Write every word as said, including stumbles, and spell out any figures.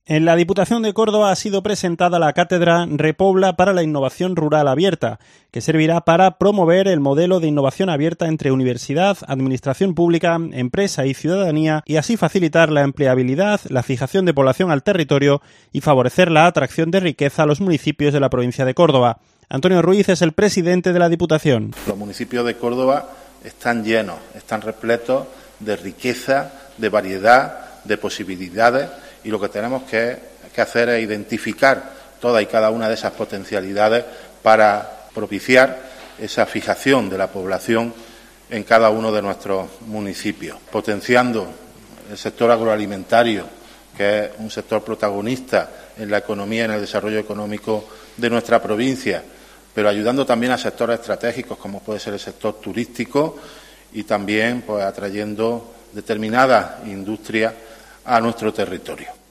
En la Diputación de Córdoba ha sido presentada la cátedra Repobla para la Innovación Rural Abierta, que servirá para promover el modelo de innovación abierta entre universidad, administración pública, empresa y ciudadanía y así facilitar la empleabilidad, la fijación de población al territorio y favorecer la atracción de riqueza a los municipios de la provincia de Córdoba. Antonio Ruiz es el presidente de la Diputación. Los municipios de Córdoba están llenos, están repletos de riqueza, de variedad, de posibilidades. Y lo que tenemos que, que hacer es identificar todas y cada una de esas potencialidades para propiciar esa fijación de la población en cada uno de nuestros municipios, potenciando el sector agroalimentario, que es un sector protagonista en la economía y en el desarrollo económico de nuestra provincia, pero ayudando también a sectores estratégicos como puede ser el sector turístico y también pues atrayendo determinadas industrias a nuestro territorio.